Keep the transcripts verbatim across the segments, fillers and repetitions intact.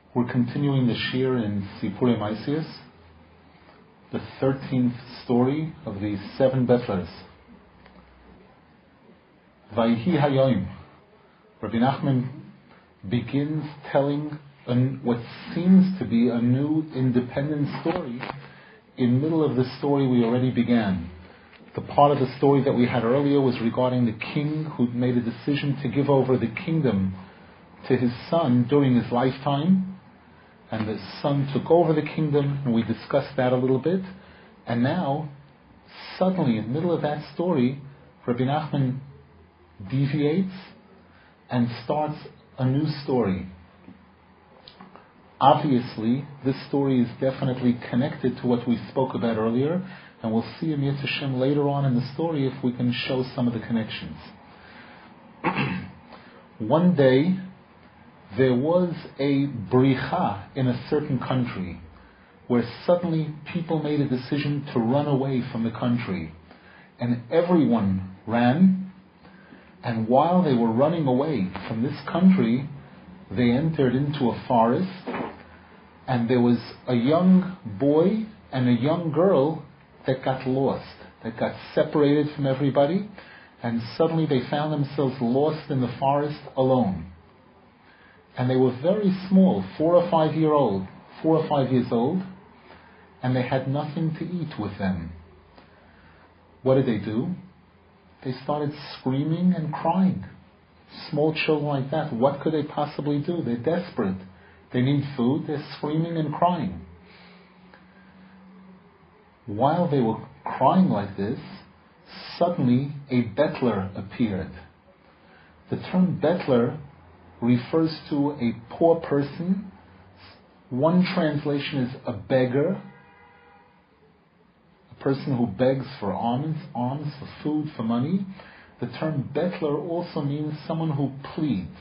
We're continuing the shir in Sipurei Maisius, the thirteenth story of the seven Betlers. Vayhi Hayoim. Rabbi Nachman begins telling an, what seems to be a new independent story in the middle of the story we already began. The part of the story that we had earlier was regarding the king who made a decision to give over the kingdom to his son during his lifetime. And the son took over the kingdom, and we discussed that a little bit. And now, suddenly, in the middle of that story, Rabbi Nachman deviates and starts a new story. Obviously, this story is definitely connected to what we spoke about earlier, and we'll see in Yetz Hashem later on in the story if we can show some of the connections. One day, there was a bricha in a certain country where suddenly people made a decision to run away from the country. And everyone ran, and while they were running away from this country, they entered into a forest, and there was a young boy and a young girl that got lost, that got separated from everybody, and suddenly they found themselves lost in the forest alone. And they were very small, four or five year old, four or five years old, and they had nothing to eat with them. What did they do? They started screaming and crying. Small children like that, what could they possibly do? They're desperate. They need food, they're screaming and crying. While they were crying like this, suddenly a bettler appeared. The term bettler refers to a poor person. One translation is a beggar, a person who begs for alms, alms for food, for money. The term bettler also means someone who pleads.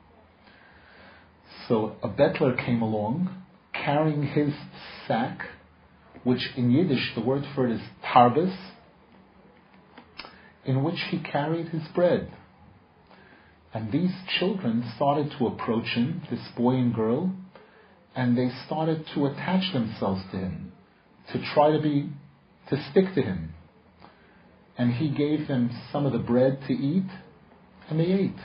So a bettler came along carrying his sack, which in Yiddish the word for it is tarbis, in which he carried his bread. And these children started to approach him, this boy and girl, and they started to attach themselves to him, to try to be, to stick to him. And he gave them some of the bread to eat, and they ate.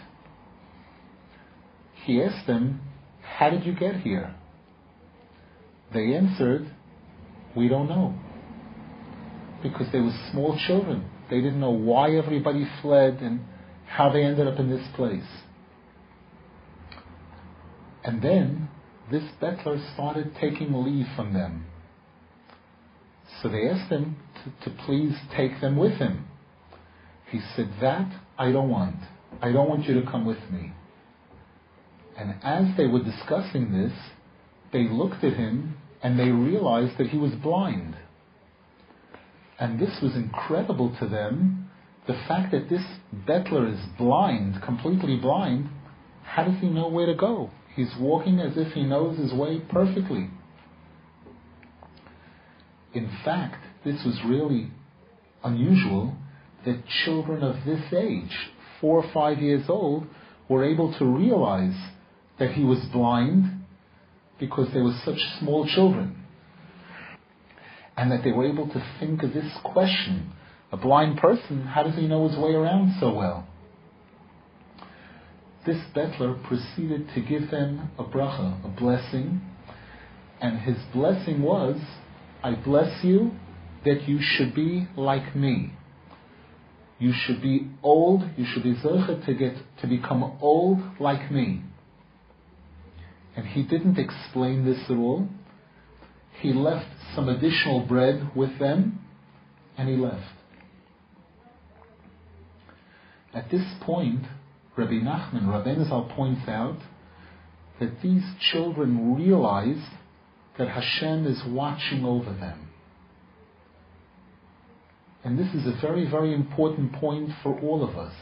He asked them, "How did you get here?" They answered, "We don't know." Because they were small children. They didn't know why everybody fled and how they ended up in this place. And then this bettler started taking leave from them. So they asked him to, to please take them with him. He said, "That I don't want. I don't want you to come with me." And as they were discussing this, they looked at him and they realized that he was blind. And this was incredible to them. The fact that this bettler is blind, completely blind, how does he know where to go? He's walking as if he knows his way perfectly. In fact, this was really unusual that children of this age, four or five years old, were able to realize that he was blind because they were such small children. And that they were able to think of this question. A blind person, how does he know his way around so well? This bettler proceeded to give them a bracha, a blessing, and his blessing was, "I bless you that you should be like me. You should be old, you should be zoche to get to become old like me." And he didn't explain this at all. He left some additional bread with them, and he left. At this point, Rabbi Nachman, Rabbeinu Zal points out that these children realized that Hashem is watching over them. And this is a very, very important point for all of us.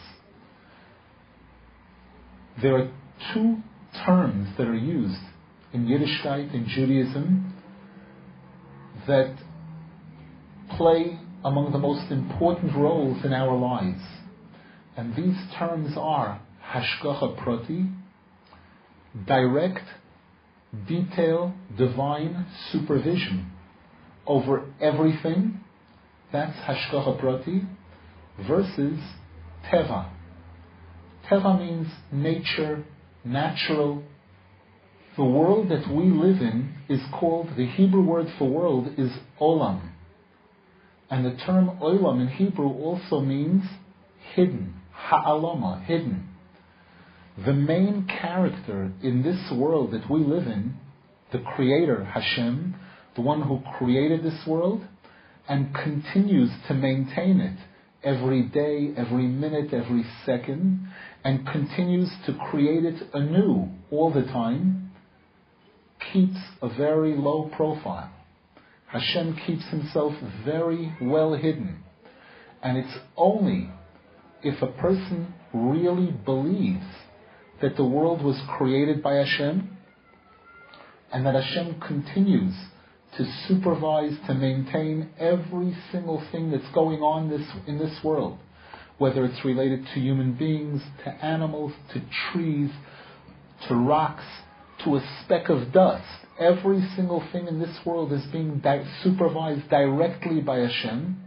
There are two terms that are used in Yiddishkeit, in Judaism, that play among the most important roles in our lives. And these terms are hashgacha prati, direct detail, divine supervision over everything. That's hashgacha prati versus teva. Teva means nature, natural. The world that we live in is called, the Hebrew word for world is olam. And the term olam in Hebrew also means hidden, ha'alama, hidden. The main character in this world that we live in, the Creator, Hashem, the one who created this world and continues to maintain it every day, every minute, every second, and continues to create it anew all the time, keeps a very low profile. Hashem keeps himself very well hidden. And it's only if a person really believes that the world was created by Hashem and that Hashem continues to supervise, to maintain every single thing that's going on this, in this world, whether it's related to human beings, to animals, to trees, to rocks, to a speck of dust. Every single thing in this world is being di- supervised directly by Hashem.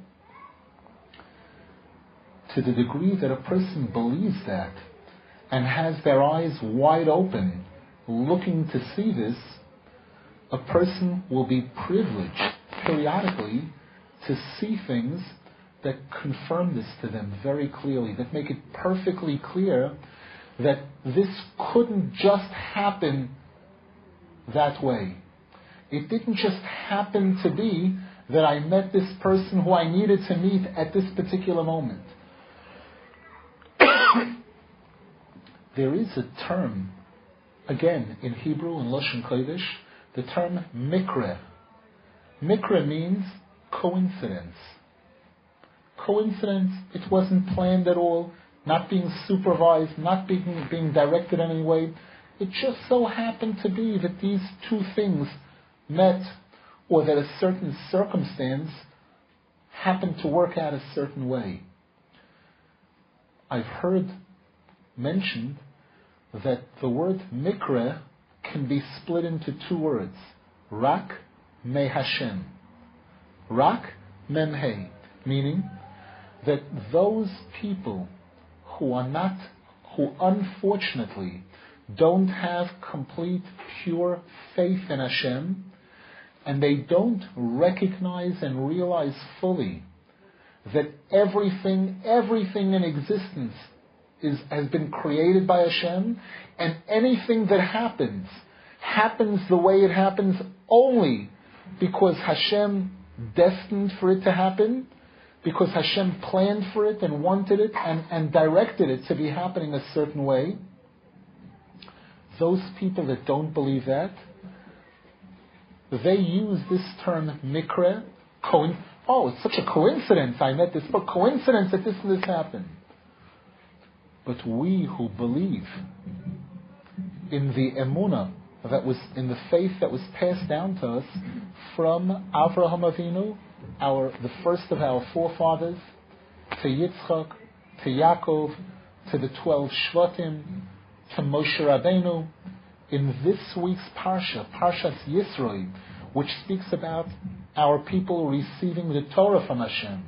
To the degree that a person believes that and has their eyes wide open, looking to see this, a person will be privileged periodically to see things that confirm this to them very clearly, that make it perfectly clear that this couldn't just happen that way. It didn't just happen to be that I met this person who I needed to meet at this particular moment. There is a term, again, in Hebrew, in Lashon Kodesh, the term mikra. Mikra means coincidence. Coincidence, it wasn't planned at all, not being supervised, not being, being directed in any way. It just so happened to be that these two things met, or that a certain circumstance happened to work out a certain way. I've heard mentioned that the word mikra can be split into two words. Rak me Hashem. Rak mem hey. Meaning that those people who are not, who unfortunately don't have complete pure faith in Hashem, and they don't recognize and realize fully that everything, everything in existence is, has been created by Hashem, and anything that happens, happens the way it happens only because Hashem destined for it to happen, because Hashem planned for it and wanted it and, and directed it to be happening a certain way. Those people that don't believe that, they use this term mikra, coin. Oh, it's such a coincidence. I met this, but coincidence that this and this happened. But we who believe in the emunah that was in the faith that was passed down to us from Avraham Avinu, our the first of our forefathers, to Yitzchak, to Yaakov, to the twelve Shvatim, to Moshe Rabbeinu, in this week's Parsha, Parshat Yisro, which speaks about our people receiving the Torah from Hashem.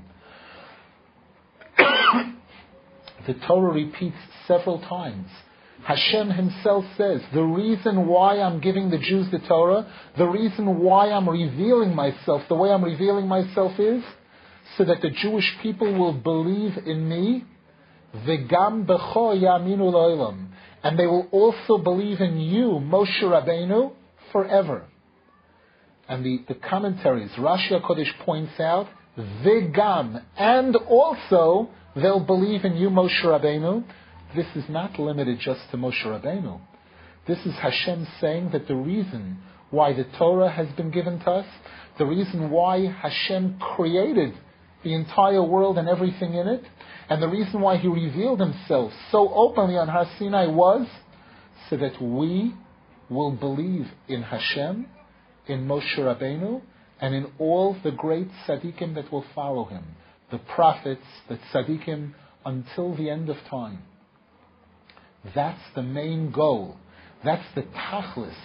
The Torah repeats several times. Hashem himself says, the reason why I'm giving the Jews the Torah, the reason why I'm revealing myself, the way I'm revealing myself is so that the Jewish people will believe in me, v'gam b'cho yaminu l'olam, and they will also believe in you, Moshe Rabbeinu, forever. And the, the commentaries, Rashi HaKodesh points out, v'gam, and also they'll believe in you, Moshe Rabbeinu. This is not limited just to Moshe Rabbeinu. This is Hashem saying that the reason why the Torah has been given to us, the reason why Hashem created the entire world and everything in it, and the reason why He revealed Himself so openly on Har Sinai was so that we will believe in Hashem, in Moshe Rabbeinu, and in all the great tzaddikim that will follow him, the prophets, the tzaddikim, until the end of time. That's the main goal. That's the tachlis.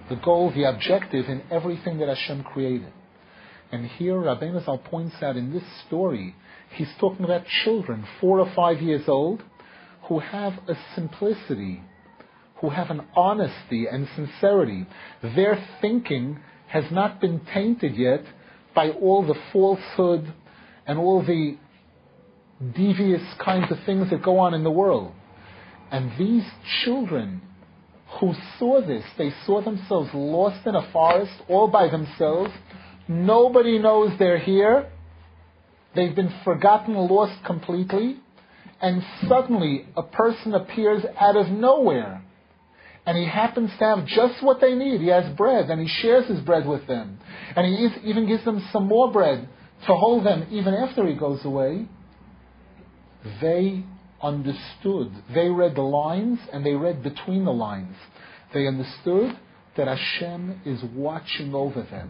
the goal, the objective in everything that Hashem created. And here Rabbeinu Zal points out in this story, he's talking about children, four or five years old, who have a simplicity, who have an honesty and sincerity. Their thinking has not been tainted yet by all the falsehood and all the devious kinds of things that go on in the world. And these children who saw this, they saw themselves lost in a forest all by themselves. Nobody knows they're here. They've been forgotten, lost completely. And suddenly a person appears out of nowhere. And he happens to have just what they need. He has bread, and he shares his bread with them. And he is, even gives them some more bread to hold them even after he goes away. They understood. They read the lines, and they read between the lines. They understood that Hashem is watching over them.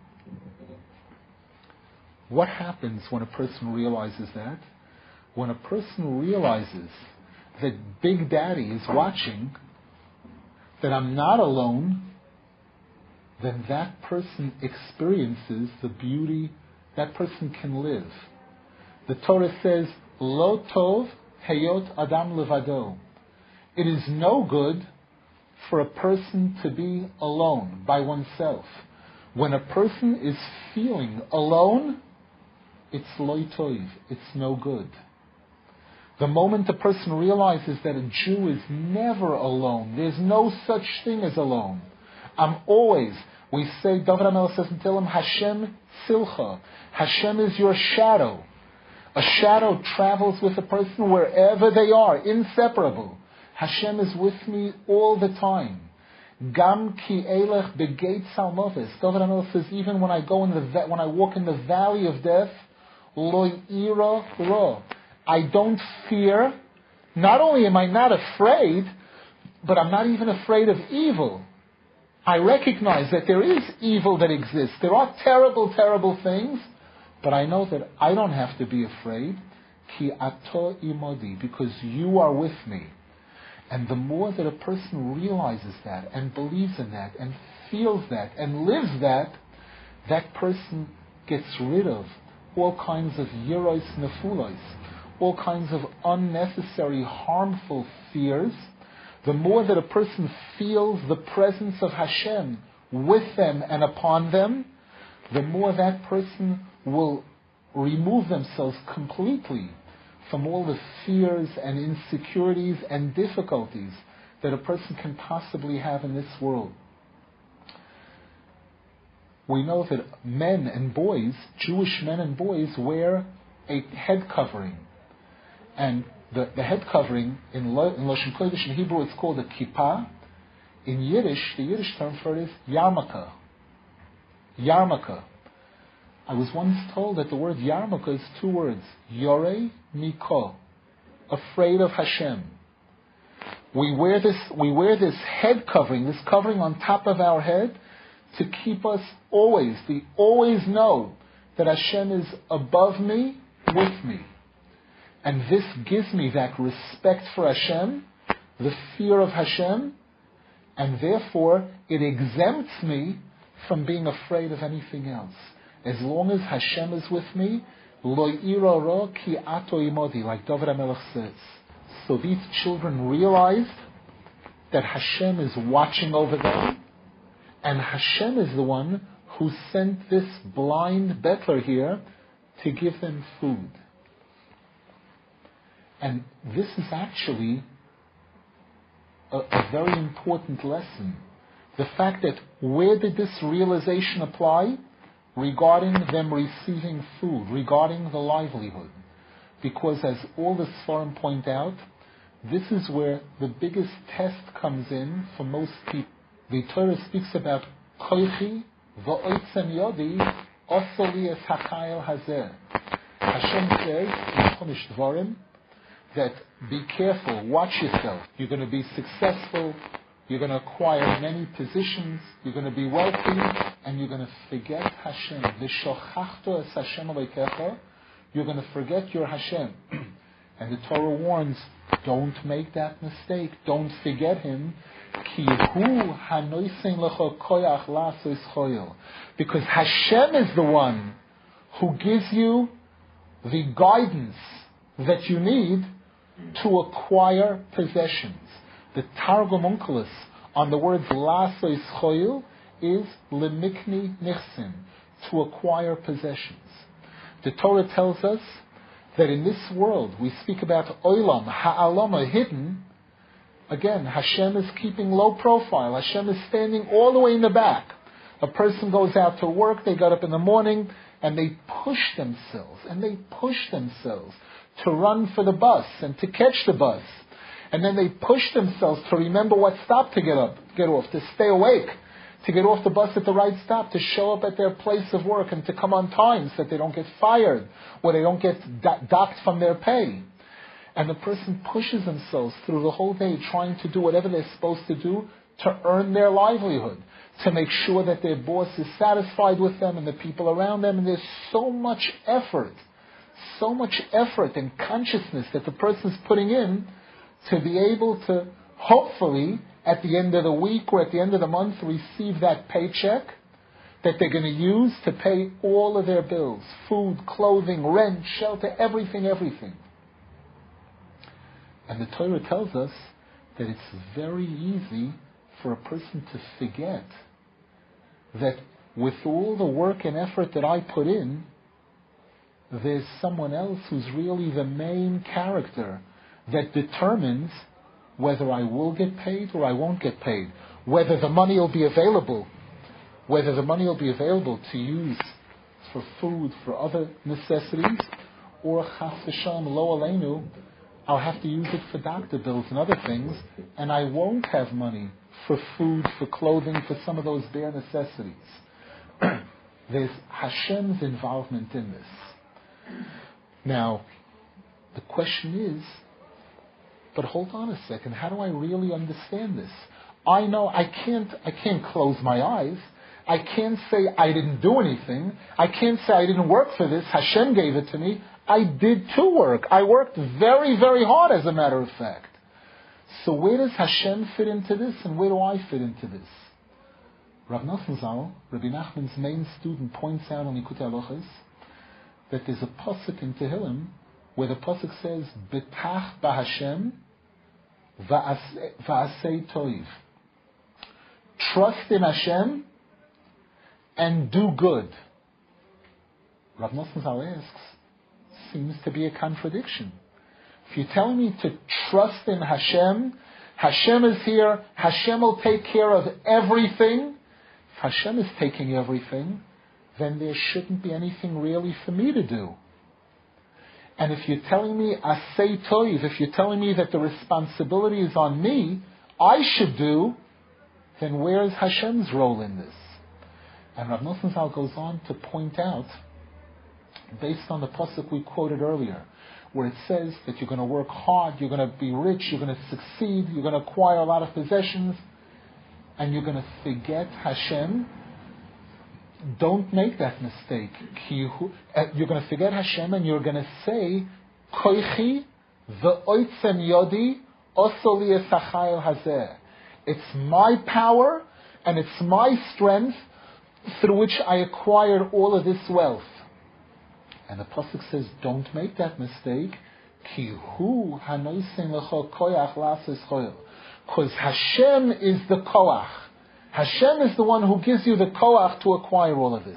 What happens when a person realizes that? When a person realizes that Big Daddy is watching, that I'm not alone, then that person experiences the beauty, that person can live. The Torah says, Lo tov heyot adam levado. It is no good for a person to be alone by oneself. When a person is feeling alone, it's lo tov, it's no good. The moment a person realizes that a Jew is never alone, there's no such thing as alone. I'm always, we say, David HaMelech says in Tehillim, Hashem silcha. Hashem is your shadow. A shadow travels with a person wherever they are, inseparable. Hashem is with me all the time. Gam ki elech begeit salmoves. David HaMelech says, even when I go in the when I walk in the valley of death, lo ira ro. I don't fear. Not only am I not afraid, but I'm not even afraid of evil. I recognize that there is evil that exists. There are terrible, terrible things, but I know that I don't have to be afraid. Ki ato imodi, because you are with me. And the more that a person realizes that and believes in that and feels that and lives that, that person gets rid of all kinds of yiros nefulos, all kinds of unnecessary, harmful fears. The more that a person feels the presence of Hashem with them and upon them, the more that person will remove themselves completely from all the fears and insecurities and difficulties that a person can possibly have in this world. We know that men and boys, Jewish men and boys, wear a head covering. And the, the head covering, in, Lo, in Lashon Kodesh, in Hebrew, it's called a kippah. In Yiddish, the Yiddish term for it is yarmulke. Yarmulke. I was once told that the word yarmulke is two words. Yorei miko. Afraid of Hashem. We wear this, we wear this head covering, this covering on top of our head, to keep us always, to always know that Hashem is above me, with me. And this gives me that respect for Hashem, the fear of Hashem, and therefore it exempts me from being afraid of anything else. As long as Hashem is with me, lo ira ro ki ato imodi, like David HaMelech says. So these children realized that Hashem is watching over them, and Hashem is the one who sent this blind bettler here to give them food. And this is actually a, a very important lesson. The fact that where did this realization apply? Regarding them receiving food, regarding the livelihood. Because as all the Sfarim point out, this is where the biggest test comes in for most people. The Torah speaks about koichi v'oitzem yodi osoli es hakayel hazeh. Hashem says in Chumash Dvarim that be careful, watch yourself. You're going to be successful, you're going to acquire many positions, you're going to be wealthy, and you're going to forget Hashem. V'shochachto es Hashem alekecha. You're going to forget your Hashem. And the Torah warns, don't make that mistake. Don't forget Him. Ki hu hanoisen lecho koyach lasos choil. Because Hashem is the one who gives you the guidance that you need to acquire possessions. The Targum Onkelos on the words lasos choil is lemikni nichsin, to acquire possessions. The Torah tells us that in this world, we speak about olam, ha'alama, hidden. Again, Hashem is keeping low profile. Hashem is standing all the way in the back. A person goes out to work, they got up in the morning, and they push themselves, and they push themselves to run for the bus and to catch the bus. And then they push themselves to remember what stop to get up, get off, to stay awake, to get off the bus at the right stop, to show up at their place of work and to come on time so that they don't get fired or they don't get do- docked from their pay. And the person pushes themselves through the whole day trying to do whatever they're supposed to do to earn their livelihood, to make sure that their boss is satisfied with them and the people around them. And there's so much effort, so much effort and consciousness that the person's putting in to be able to, hopefully, at the end of the week or at the end of the month, receive that paycheck that they're going to use to pay all of their bills, food, clothing, rent, shelter, everything, everything. And the Torah tells us that it's very easy for a person to forget that with all the work and effort that I put in, there's someone else who's really the main character that determines whether I will get paid or I won't get paid, whether the money will be available, whether the money will be available to use for food, for other necessities, or chas v'shalom lo aleinu, I'll have to use it for doctor bills and other things, and I won't have money for food, for clothing, for some of those bare necessities. There's Hashem's involvement in this. Now, the question is, but hold on a second, how do I really understand this? I know I can't I can't close my eyes. I can't say I didn't do anything. I can't say I didn't work for this. Hashem gave it to me. I did too work. I worked very, very hard, as a matter of fact. So where does Hashem fit into this, and where do I fit into this? Rav Nosson Zal, Rabbi Nachman's main student, points out on Likutei Halachos that there's a pasuk in Tehillim where the pasuk says, "Betach b'Hashem va'asei toiv." Trust in Hashem and do good. Rav Nosson Zal asks, seems to be a contradiction. If you're telling me to trust in Hashem, Hashem is here, Hashem will take care of everything. If Hashem is taking everything, then there shouldn't be anything really for me to do. And if you're telling me asay toiv, if you're telling me that the responsibility is on me, I should do, then where is Hashem's role in this? And Rav Nosson Zal goes on to point out, based on the pasuk we quoted earlier, where it says that you're going to work hard, you're going to be rich, you're going to succeed, you're going to acquire a lot of possessions, and you're going to forget Hashem. Don't make that mistake. You're going to forget Hashem and you're going to say, Koichi v'oitzem yodi osoli esachayel hazeh. It's my power and it's my strength through which I acquired all of this wealth. And the pasuk says, don't make that mistake. Ki hu hanoisen lecho koyach lasos choil. Because Hashem is the koach. Hashem is the one who gives you the koach to acquire all of this.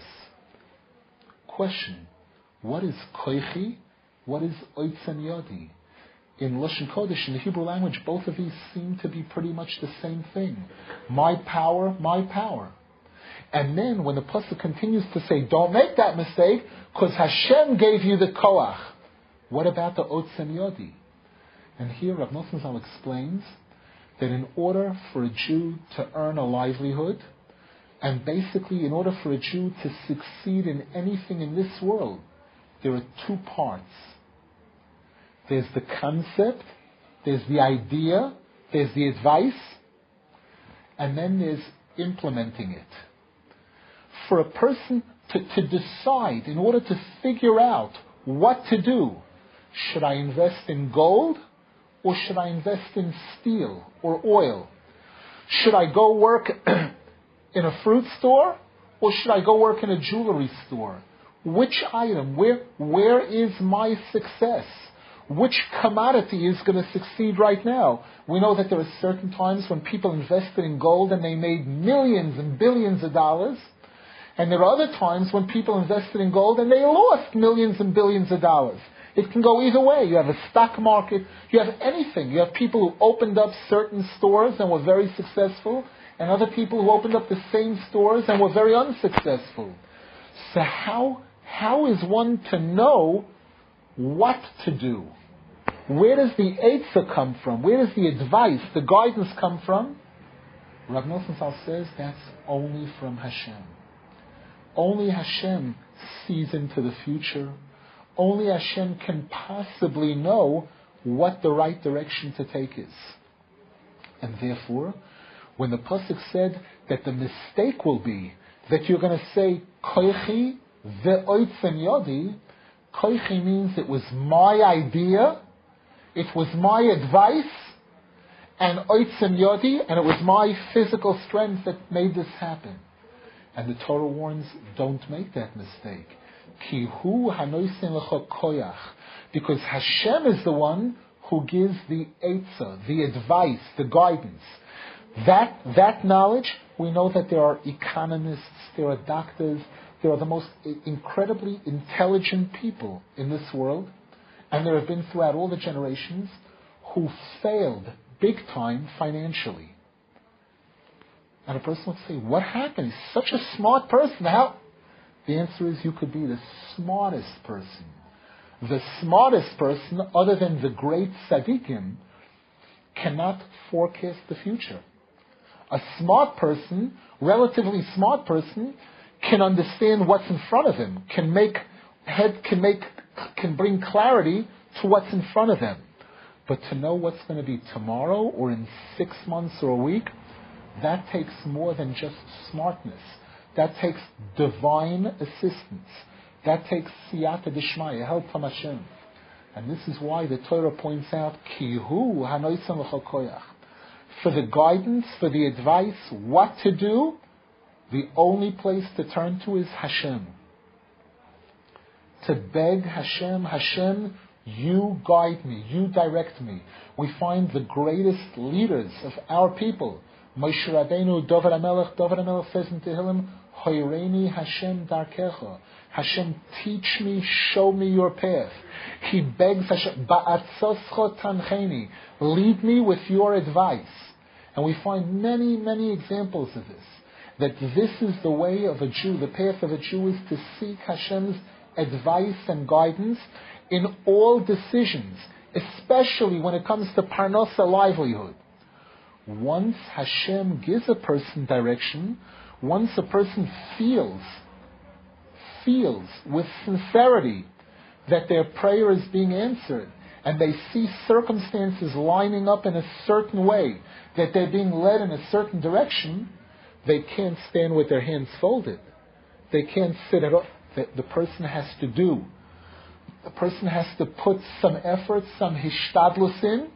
Question: what is koichi? What is oitzem yodi? In Lashon Kodesh, in the Hebrew language, both of these seem to be pretty much the same thing. My power, my power. And then when the pasuk continues to say, don't make that mistake, because Hashem gave you the koach. What about the otzem yodi? And here Rav Nosson Zal explains that in order for a Jew to earn a livelihood, and basically in order for a Jew to succeed in anything in this world, there are two parts. There's the concept, there's the idea, there's the advice, and then there's implementing it. For a person to, to decide, in order to figure out what to do, should I invest in gold or should I invest in steel or oil? Should I go work in a fruit store, or should I go work in a jewelry store? Which item? Where, where is my success? Which commodity is going to succeed right now? We know that there are certain times when people invested in gold and they made millions and billions of dollars. And there are other times when people invested in gold and they lost millions and billions of dollars. It can go either way. You have a stock market. You have anything. You have people who opened up certain stores and were very successful, and other people who opened up the same stores and were very unsuccessful. So how, how is one to know what to do? Where does the Eitzah come from? Where does the advice, the guidance come from? Rav Nosson Zal says that's only from Hashem. Only Hashem sees into the future. Only Hashem can possibly know what the right direction to take is. And therefore, when the Pasuk said that the mistake will be that you're going to say, Koichi ve'oitzem yodi, Koichi means it was my idea, it was my advice, and oitzem yodi, and it was my physical strength that made this happen. And the Torah warns, don't make that mistake. Ki hu hanoisen lecha koyach. Because Hashem is the one who gives the eitzah, the advice, the guidance. That, that knowledge, we know that there are economists, there are doctors, there are the most incredibly intelligent people in this world, and there have been throughout all the generations who failed big time financially. And a person would say, what happened? He's such a smart person. How? The answer is, you could be the smartest person. The smartest person, other than the great tzaddikim, cannot forecast the future. A smart person, relatively smart person, can understand what's in front of him, can make head, can make, can bring clarity to what's in front of him. But to know what's going to be tomorrow or in six months or a week, that takes more than just smartness. That takes divine assistance. That takes siyata dishmaya, help from Hashem. And this is why the Torah points out, Ki hu hanoisen l'chol koyach. For the guidance, for the advice, what to do, the only place to turn to is Hashem. To beg Hashem, Hashem, you guide me, you direct me. We find the greatest leaders of our people. Moshe Rabbeinu, David HaMelech, David HaMelech says in Tehillim, Hoireini Hashem darkecha. Hashem, teach me, show me your path. He begs Hashem, Ba'atzoscho tancheni, lead me with your advice. And we find many, many examples of this. That this is the way of a Jew, the path of a Jew is to seek Hashem's advice and guidance in all decisions, especially when it comes to parnasa, livelihood. Once Hashem gives a person direction, once a person feels, feels with sincerity that their prayer is being answered, and they see circumstances lining up in a certain way, that they're being led in a certain direction, they can't stand with their hands folded. They can't sit at all. The, the person has to do. The person has to put some effort, some hishtadlus in,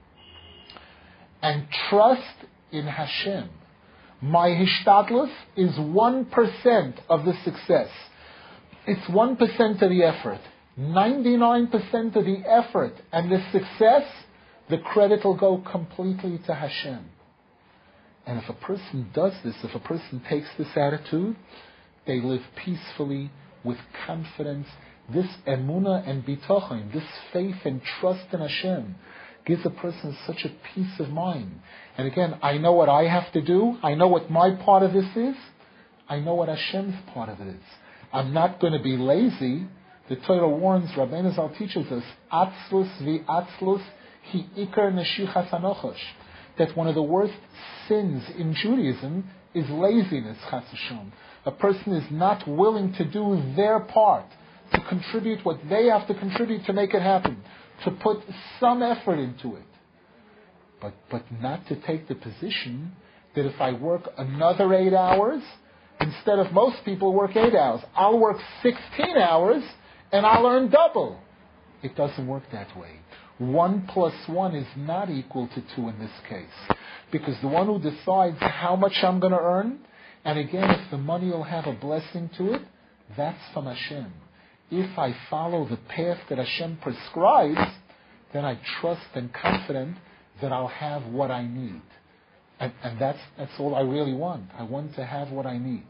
and trust in Hashem. My hishtadlus is one percent of the success. It's one percent of the effort. ninety-nine percent of the effort and the success, the credit will go completely to Hashem. And if a person does this, if a person takes this attitude, they live peacefully, with confidence. This emunah and bitochen, this faith and trust in Hashem, gives a person such a peace of mind. And again, I know what I have to do. I know what my part of this is. I know what Hashem's part of it is. I'm not going to be lazy. The Torah warns, Rabbeinu Zal teaches us, atzlus v'atzlus hi ikar neshichas hanochosh, that one of the worst sins in Judaism is laziness, chas v'shom. A person is not willing to do their part, to contribute what they have to contribute to make it happen, to put some effort into it. But but not to take the position that if I work another eight hours, instead of most people work eight hours, I'll work sixteen hours and I'll earn double. It doesn't work that way. One plus one is not equal to two in this case. Because the one who decides how much I'm going to earn, and again, if the money will have a blessing to it, that's from Hashem. If I follow the path that Hashem prescribes, then I trust and confident that I'll have what I need. And, and that's, that's all I really want. I want to have what I need.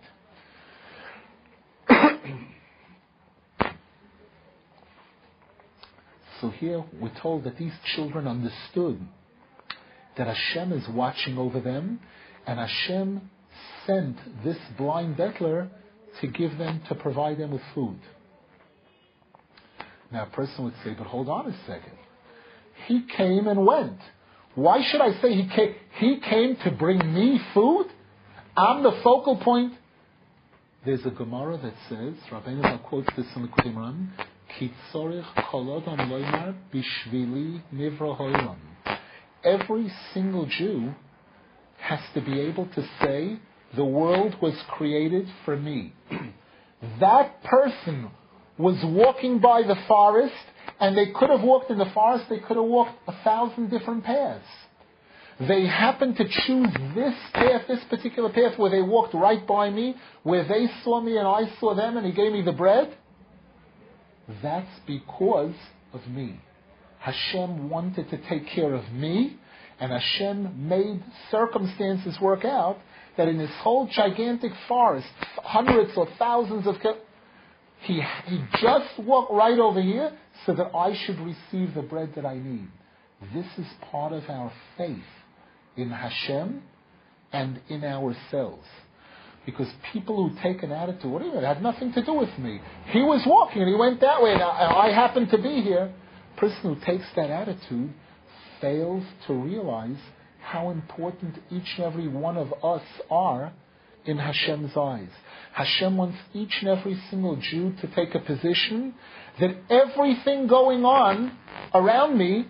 So here we're told that these children understood that Hashem is watching over them, and Hashem sent this blind bettler to give them, to provide them with food. Now a person would say, but hold on a second. He came and went. Why should I say he came? He came to bring me food? I'm the focal point. There's a Gemara that says, Rabbeinu Zal quotes this in the Likutei Moharan, Ki tzorich kol adam loymar bishvili nivra ha'olam. Every single Jew has to be able to say, the world was created for me. That person was walking by the forest, and they could have walked in the forest, they could have walked a thousand different paths. They happened to choose this path, this particular path, where they walked right by me, where they saw me and I saw them, and He gave me the bread. That's because of me. Hashem wanted to take care of me, and Hashem made circumstances work out that in this whole gigantic forest, hundreds or thousands of kilometers, He, he just walked right over here so that I should receive the bread that I need. This is part of our faith in Hashem and in ourselves. Because people who take an attitude, what do you mean? It had nothing to do with me. He was walking and he went that way and I, I happened to be here. A person who takes that attitude fails to realize how important each and every one of us are in Hashem's eyes. Hashem wants each and every single Jew to take a position that everything going on around me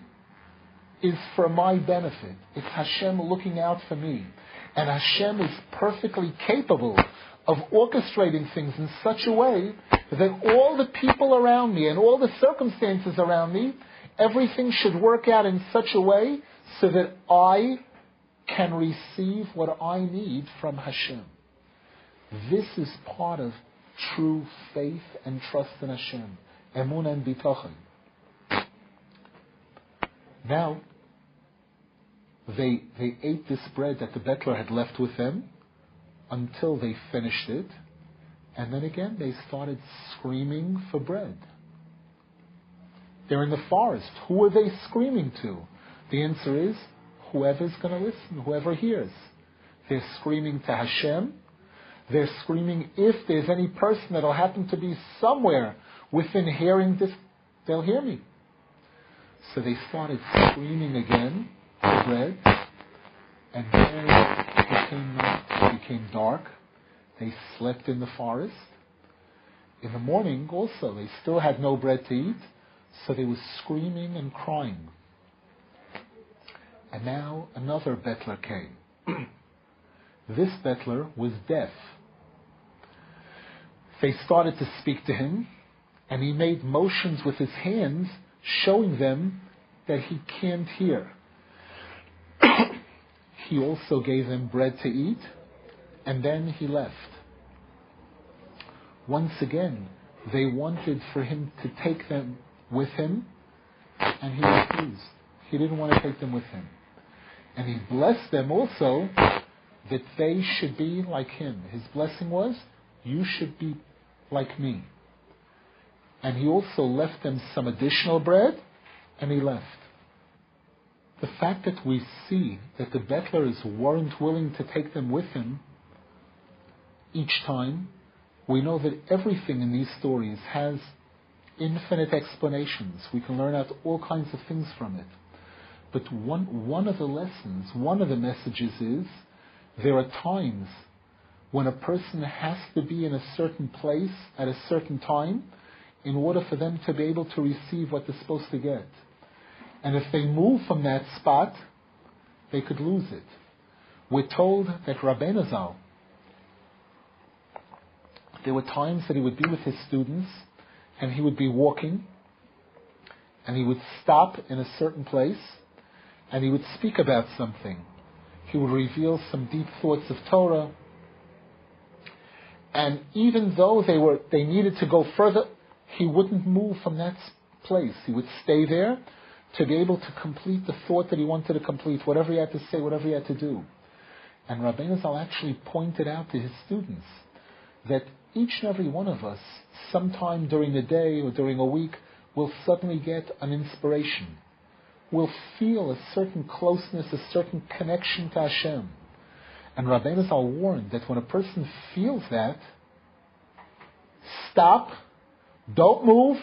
is for my benefit. It's Hashem looking out for me. And Hashem is perfectly capable of orchestrating things in such a way that all the people around me and all the circumstances around me, everything should work out in such a way so that I can receive what I need from Hashem. This is part of true faith and trust in Hashem. Emun and bitachon. Now, they, they ate this bread that the bettler had left with them until they finished it. And then again, they started screaming for bread. They're in the forest. Who are they screaming to? The answer is, whoever's going to listen, whoever hears. They're screaming to Hashem. They're screaming, if there's any person that will happen to be somewhere within hearing this, they'll hear me. So they started screaming again for bread. And then it became night, it became dark. They slept in the forest. In the morning also, they still had no bread to eat. So they were screaming and crying. And now another bettler came. This bettler was deaf. They started to speak to him, and he made motions with his hands, showing them that he can't hear. He also gave them bread to eat, and then he left. Once again, they wanted for him to take them with him, and he refused. He didn't want to take them with him. And he blessed them also that they should be like him. His blessing was, you should be like me. And he also left them some additional bread, and he left. The fact that we see that the bettlers weren't willing to take them with him each time, we know that everything in these stories has infinite explanations. We can learn out all kinds of things from it. But one, one of the lessons, one of the messages is, there are times when a person has to be in a certain place at a certain time in order for them to be able to receive what they're supposed to get. And if they move from that spot, they could lose it. We're told that Rabbeinu Zal, there were times that he would be with his students and he would be walking and he would stop in a certain place and he would speak about something. He would reveal some deep thoughts of Torah. And even though they were they needed to go further, he wouldn't move from that place. He would stay there to be able to complete the thought that he wanted to complete, whatever he had to say, whatever he had to do. And Rabbeinu Zal actually pointed out to his students that each and every one of us, sometime during the day or during a week, will suddenly get an inspiration. Will feel a certain closeness, a certain connection to Hashem. And Rabbeinu Zal warned that when a person feels that, stop, don't move.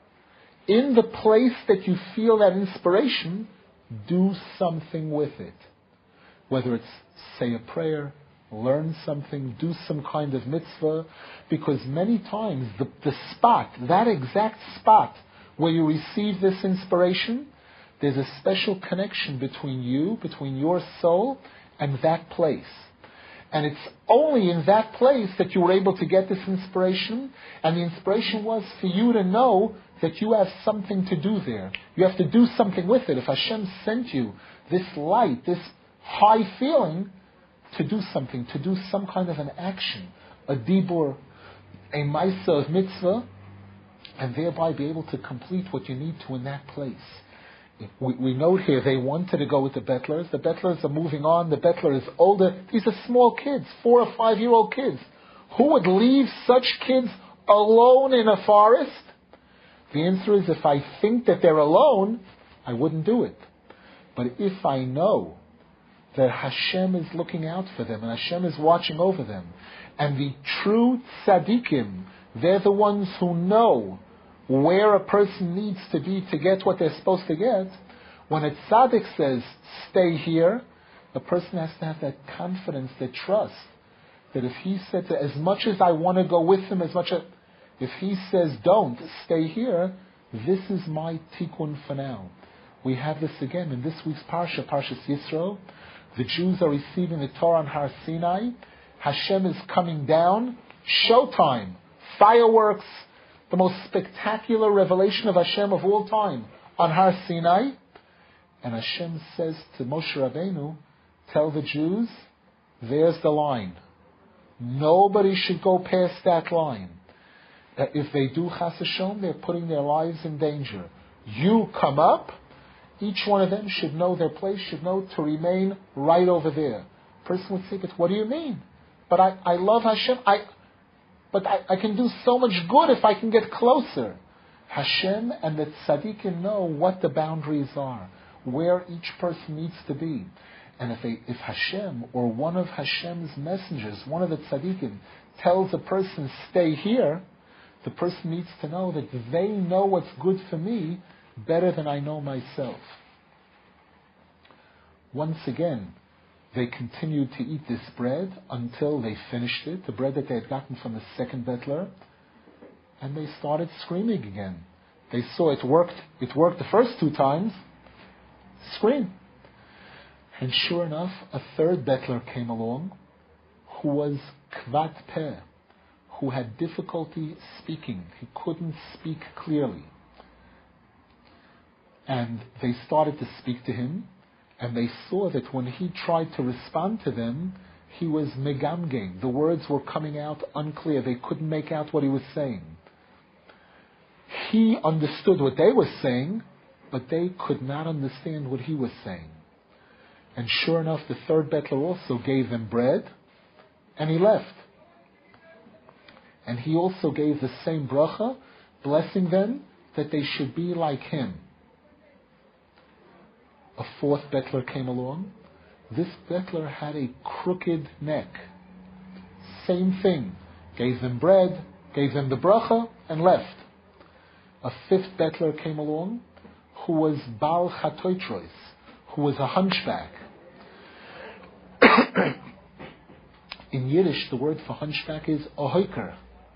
In the place that you feel that inspiration, do something with it. Whether it's say a prayer, learn something, do some kind of mitzvah, because many times the, the spot, that exact spot where you receive this inspiration, there's a special connection between you, between your soul, and that place. And it's only in that place that you were able to get this inspiration, and the inspiration was for you to know that you have something to do there. You have to do something with it. If Hashem sent you this light, this high feeling, to do something, to do some kind of an action, a dibur, a maisa of mitzvah, and thereby be able to complete what you need to in that place. We, we note here they wanted to go with the Betlers. The Betlers are moving on. The Betler is older. These are small kids, four or five-year-old kids. Who would leave such kids alone in a forest? The answer is, if I think that they're alone, I wouldn't do it. But if I know that Hashem is looking out for them and Hashem is watching over them, and the true tzaddikim, they're the ones who know where a person needs to be to get what they're supposed to get. When a tzaddik says, stay here, a person has to have that confidence, that trust, that if he said to, as much as I want to go with him, as much as, if he says, don't, stay here, this is my tikkun for now. We have this again in this week's Parsha, Parshas Yisro. The Jews are receiving the Torah on Har Sinai. Hashem is coming down. Showtime. Fireworks. The most spectacular revelation of Hashem of all time on Har Sinai. And Hashem says to Moshe Rabbeinu, tell the Jews, there's the line. Nobody should go past that line. That if they do Chas Hashem, they're putting their lives in danger. You come up, each one of them should know their place, should know to remain right over there. A person would say, but what do you mean? But I, I love Hashem. I, but I, I can do so much good if I can get closer. Hashem and the tzaddikim know what the boundaries are, where each person needs to be. And if, they, if Hashem or one of Hashem's messengers, one of the tzaddikim, tells a person, stay here, the person needs to know that they know what's good for me better than I know myself. Once again, they continued to eat this bread until they finished it, the bread that they had gotten from the second Betler, and they started screaming again. They saw it worked. It worked the first two times. Scream. And sure enough, a third Betler came along who was kvat peh, who had difficulty speaking. He couldn't speak clearly. And they started to speak to him, and they saw that when he tried to respond to them, he was megamgem. The words were coming out unclear. They couldn't make out what he was saying. He understood what they were saying, but they could not understand what he was saying. And sure enough, the third Betler also gave them bread, and he left. And he also gave the same bracha, blessing them that they should be like him. A fourth Betler came along. This Betler had a crooked neck. Same thing. Gave them bread, gave them the bracha, and left. A fifth Betler came along, who was Baal Chatoitrois, who was a hunchback. In Yiddish, the word for hunchback is ahoiker.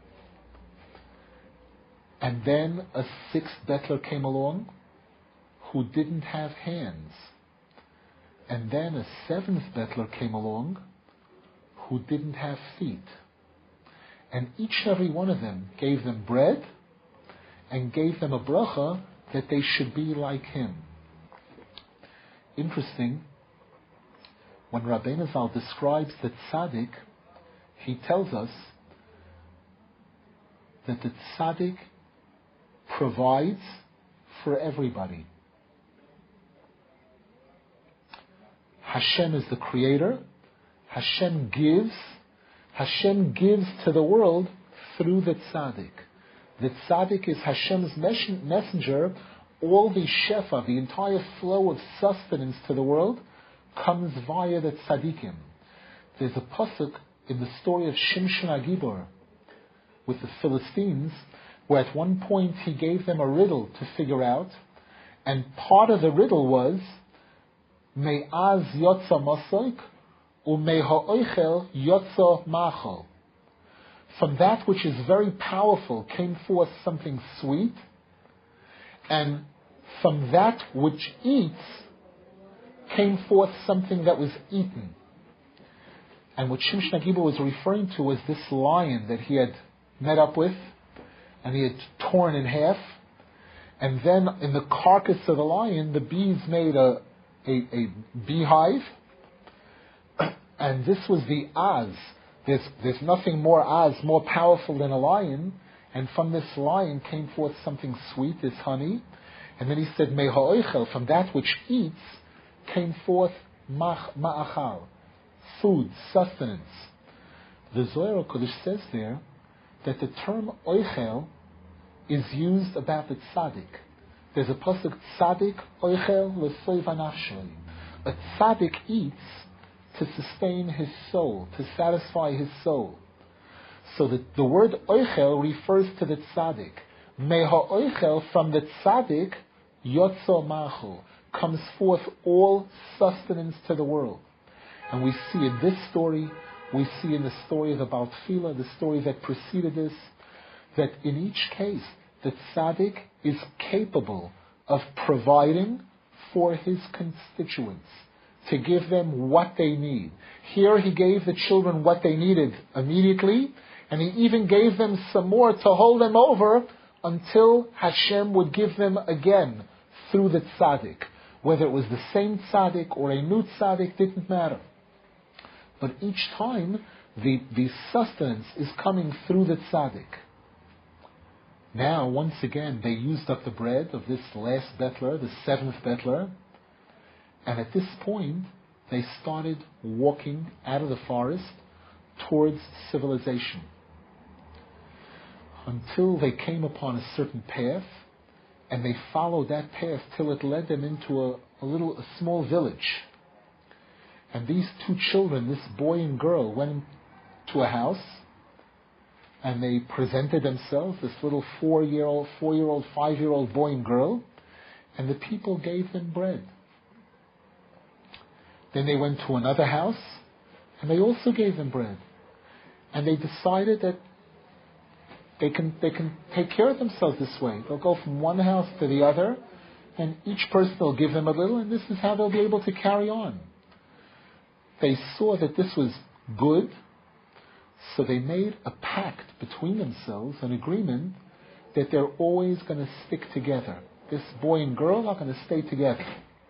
And then a sixth Betler came along, who didn't have hands. And then a seventh Betler came along, who didn't have feet. And each and every one of them gave them bread and gave them a bracha that they should be like him. Interesting, when Rabbeinu Zal describes the tzaddik, he tells us that the tzaddik provides for everybody. Hashem is the creator. Hashem gives. Hashem gives to the world through the tzaddik. The tzaddik is Hashem's messenger. All the shefa, the entire flow of sustenance to the world, comes via the tzaddikim. There's a pasuk in the story of Shimshon HaGibor with the Philistines, where at one point he gave them a riddle to figure out, and part of the riddle was Me'az yotza masoik u'mei ha'oichel yotza machol. From that which is very powerful came forth something sweet, and from that which eats came forth something that was eaten. And what Shimshon HaGibor was referring to was this lion that he had met up with, and he had torn in half, and then in the carcass of the lion, the bees made a, a, a beehive, and this was the az. There's, there's nothing more az, more powerful than a lion, and from this lion came forth something sweet, this honey, and then he said, Mei ha'oichel, from that which eats, came forth mach, ma'achal, food, sustenance. The Zohar HaKodesh says there that the term oichel is used about the tzaddik. There's a pasuk, tzaddik oichel l'soiv hanafshay. A tzaddik eats to sustain his soul, to satisfy his soul. So the, the word oichel refers to the tzaddik. Mei ha'oichel, from the tzaddik, yotzo machol, comes forth all sustenance to the world. And we see in this story, we see in the story of the Baal Tefillah, the story that preceded this, that in each case, the tzaddik is capable of providing for his constituents, to give them what they need. Here he gave the children what they needed immediately, and he even gave them some more to hold them over until Hashem would give them again through the tzaddik. Whether it was the same tzaddik or a new tzaddik, didn't matter. But each time, the, the sustenance is coming through the tzaddik. Now, once again, they used up the bread of this last Betler, the seventh Betler, and at this point, they started walking out of the forest towards civilization, until they came upon a certain path, and they followed that path till it led them into a, a little, a small village. And these two children, this boy and girl, went to a house, and they presented themselves, this little four-year-old, four-year-old, five-year-old boy and girl, and the people gave them bread. Then they went to another house, and they also gave them bread. And they decided that they can they can take care of themselves this way. They'll go from one house to the other, and each person will give them a little, and this is how they'll be able to carry on. They saw that this was good, so they made a pact between themselves, an agreement, that they're always going to stick together. This boy and girl are going to stay together.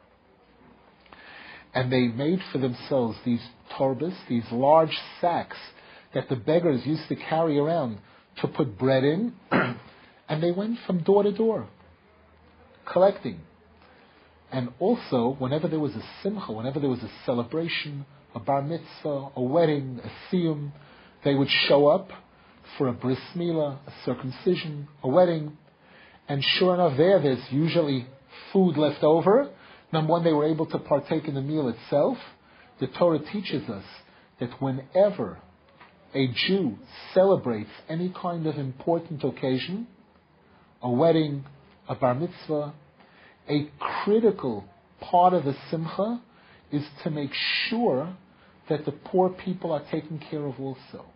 And they made for themselves these torbas, these large sacks that the beggars used to carry around to put bread in, and they went from door to door, collecting. And also, whenever there was a simcha, whenever there was a celebration, a bar mitzvah, a wedding, a siyum, they would show up for a bris milah, a circumcision, a wedding, and sure enough there, there's usually food left over. Number one, they were able to partake in the meal itself. The Torah teaches us that whenever a Jew celebrates any kind of important occasion, a wedding, a bar mitzvah, a critical part of the simcha is to make sure that the poor people are taken care of also.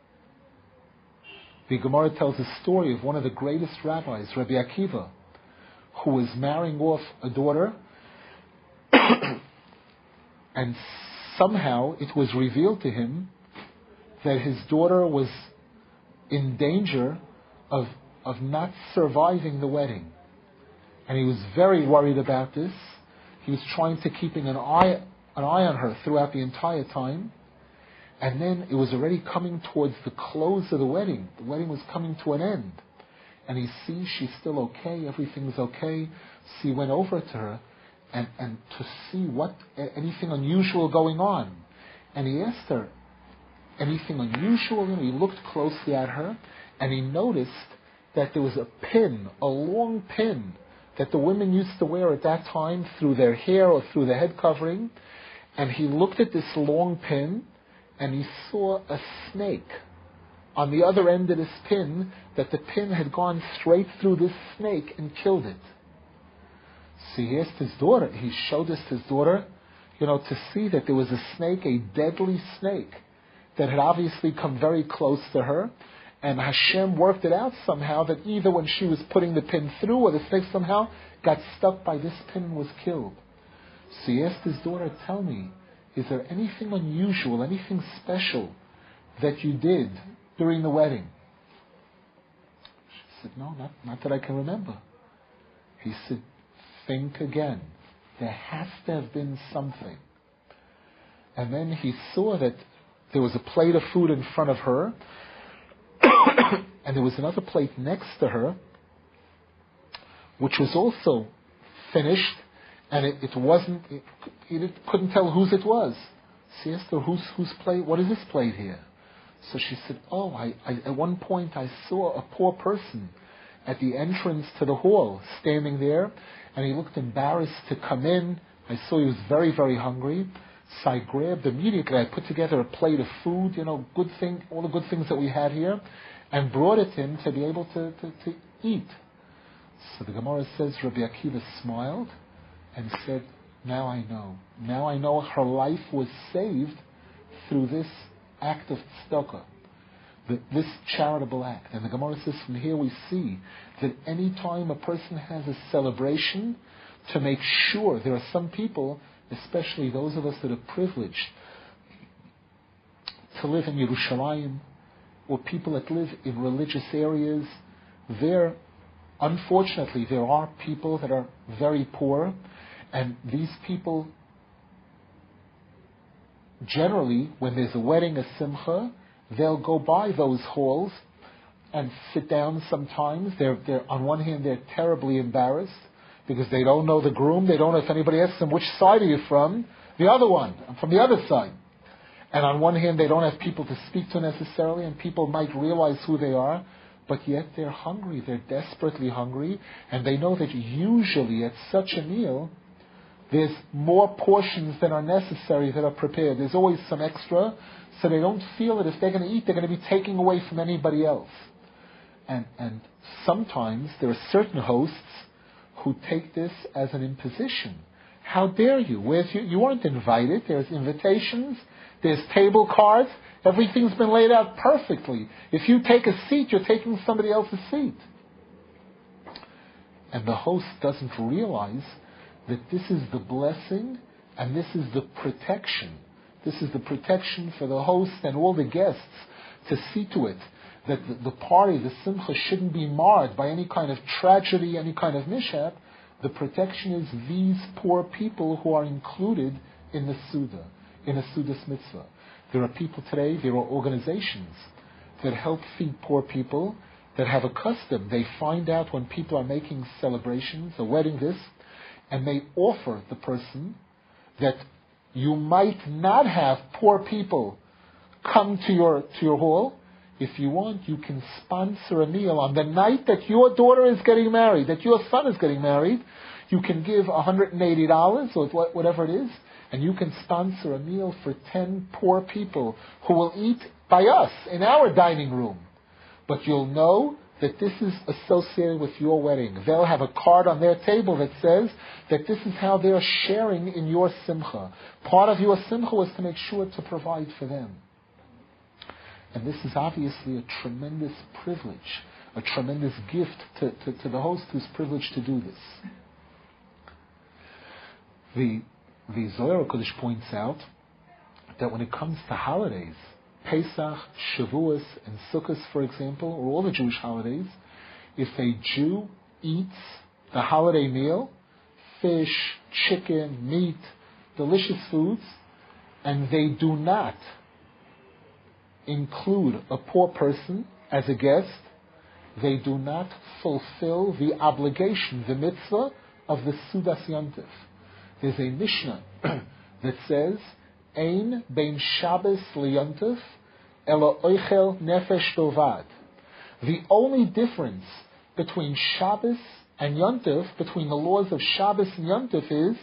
The Gemara tells a story of one of the greatest rabbis, Rabbi Akiva, who was marrying off a daughter, and somehow it was revealed to him that his daughter was in danger of, of not surviving the wedding. And he was very worried about this. He was trying to keeping an eye an eye on her throughout the entire time. And then it was already coming towards the close of the wedding. The wedding was coming to an end. And he sees she's still okay, everything's okay. So he went over to her and, and to see what, anything unusual going on. And he asked her, anything unusual? You know, he looked closely at her and he noticed that there was a pin, a long pin, that the women used to wear at that time through their hair or through the head covering. And he looked at this long pin and he saw a snake on the other end of this pin, that the pin had gone straight through this snake and killed it. So he asked his daughter, he showed this to his daughter, you know, to see that there was a snake, a deadly snake, that had obviously come very close to her, and Hashem worked it out somehow that either when she was putting the pin through or the snake somehow got stuck by this pin and was killed. So he asked his daughter, tell me, is there anything unusual, anything special that you did during the wedding? She said, no, not, not that I can remember. He said, think again. There has to have been something. And then he saw that there was a plate of food in front of her, and there was another plate next to her, which was also finished, and it, it wasn't, it, he didn't, couldn't tell whose it was. So he asked her, whose, whose plate, what is this plate here? So she said, oh, I, I, at one point I saw a poor person at the entrance to the hall standing there, and he looked embarrassed to come in. I saw he was very, very hungry. So I grabbed immediately, I put together a plate of food, you know, good thing, all the good things that we had here, and brought it to him to be able to, to, to eat. So the Gemara says Rabbi Akiva smiled and said, now I know. Now I know her life was saved through this act of tzedakah, the, this charitable act. And the Gemara says from here we see that any time a person has a celebration, to make sure, there are some people, especially those of us that are privileged to live in Yerushalayim, or people that live in religious areas, there, unfortunately, there are people that are very poor, and these people, generally, when there's a wedding, a simcha, they'll go by those halls and sit down sometimes. They're, they're, on one hand, they're terribly embarrassed because they don't know the groom. They don't know if anybody asks them, which side are you from? The other one. I'm from the other side. And on one hand, they don't have people to speak to necessarily, and people might realize who they are, but yet they're hungry. They're desperately hungry, and they know that usually at such a meal, there's more portions than are necessary that are prepared. There's always some extra, so they don't feel that if they're going to eat, they're going to be taking away from anybody else. And, and sometimes there are certain hosts who take this as an imposition. How dare you? Where's you? You weren't invited. There's invitations. There's table cards. Everything's been laid out perfectly. If you take a seat, you're taking somebody else's seat. And the host doesn't realize that this is the blessing and this is the protection. This is the protection for the host and all the guests to see to it that the, the party, the simcha, shouldn't be marred by any kind of tragedy, any kind of mishap. The protection is these poor people who are included in the Suda, in a Suda's mitzvah. There are people today, there are organizations that help feed poor people, that have a custom. They find out when people are making celebrations, a wedding, this, and they offer the person that you might not have poor people come to your to your hall. If you want, you can sponsor a meal on the night that your daughter is getting married, that your son is getting married. You can give one hundred eighty dollars or whatever it is, and you can sponsor a meal for ten poor people who will eat by us in our dining room. But you'll know that this is associated with your wedding. They'll have a card on their table that says that this is how they're sharing in your simcha. Part of your simcha was to make sure to provide for them. And this is obviously a tremendous privilege, a tremendous gift to, to, to the host who's privileged to do this. The, the Zohar Kodesh points out that when it comes to holidays, Pesach, Shavuos, and Sukkot, for example, or all the Jewish holidays, if a Jew eats the holiday meal, fish, chicken, meat, delicious foods, and they do not include a poor person as a guest, they do not fulfill the obligation, the mitzvah of the Sudas Yontif. There's a Mishnah that says, Ein bein Shabbos liyontif elo oichel nefesh tovad. The only difference between Shabbos and Yontif, between the laws of Shabbos and Yontif, is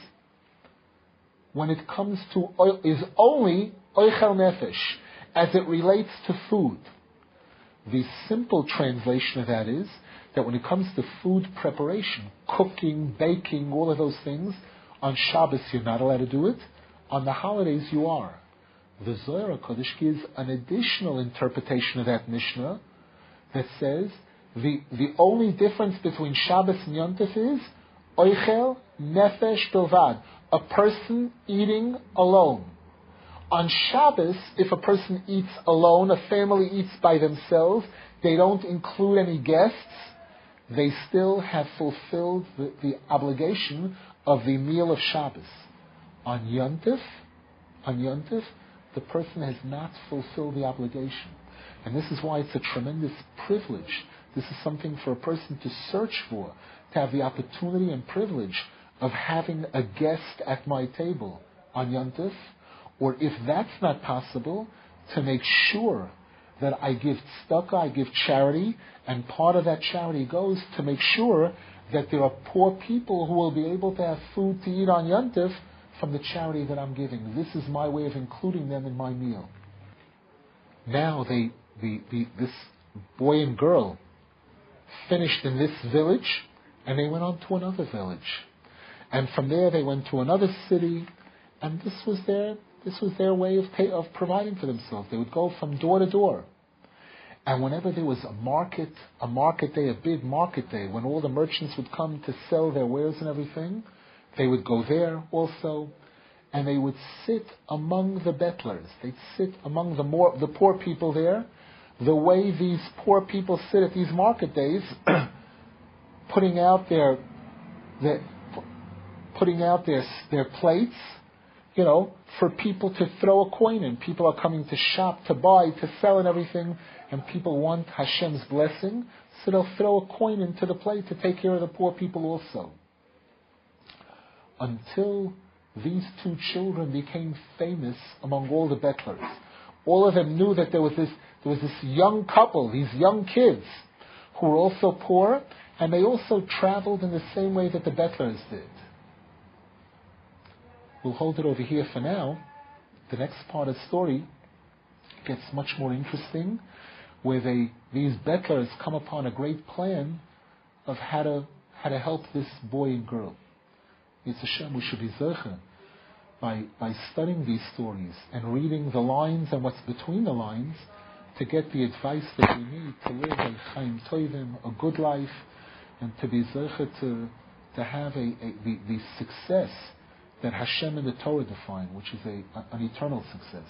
when it comes to is only oichel nefesh, as it relates to food. The simple translation of that is that when it comes to food preparation, cooking, baking, all of those things, on Shabbos you're not allowed to do it. On the holidays you are. The Zohar HaKadosh gives an additional interpretation of that Mishnah that says the, the only difference between Shabbos and Yontif is oichel nefesh bilvad, a person eating alone. On Shabbos, if a person eats alone, a family eats by themselves, they don't include any guests, they still have fulfilled the, the obligation of the meal of Shabbos. On Yontif, on Yontif, the person has not fulfilled the obligation. And this is why it's a tremendous privilege. This is something for a person to search for, to have the opportunity and privilege of having a guest at my table on Yontif. Or if that's not possible, to make sure that I give tzedakah, I give charity, and part of that charity goes to make sure that there are poor people who will be able to have food to eat on Yontif from the charity that I'm giving. This is my way of including them in my meal. Now they, the, the, this boy and girl finished in this village, and they went on to another village. And from there they went to another city, and this was their This was their way of, pay, of providing for themselves. They would go from door to door. And whenever there was a market, a market day, a big market day, when all the merchants would come to sell their wares and everything, they would go there also, and they would sit among the bettlers. They'd sit among the more the poor people there, the way these poor people sit at these market days, putting out their, their putting out their their plates, you know, for people to throw a coin in. People are coming to shop, to buy, to sell and everything, and people want Hashem's blessing, so they'll throw a coin into the plate to take care of the poor people also. Until these two children became famous among all the bettlers. All of them knew that there was this there was this young couple, these young kids, who were also poor, and they also traveled in the same way that the bettlers did. We'll hold it over here for now. The next part of the story gets much more interesting, where they these bettlers come upon a great plan of how to how to help this boy and girl. It's a shame we should be zeicher by by studying these stories and reading the lines and what's between the lines to get the advice that we need to live a chaim tovim, a good life, and to be zeicher to to have a, a the, the success that Hashem and the Torah define, which is a, an eternal success.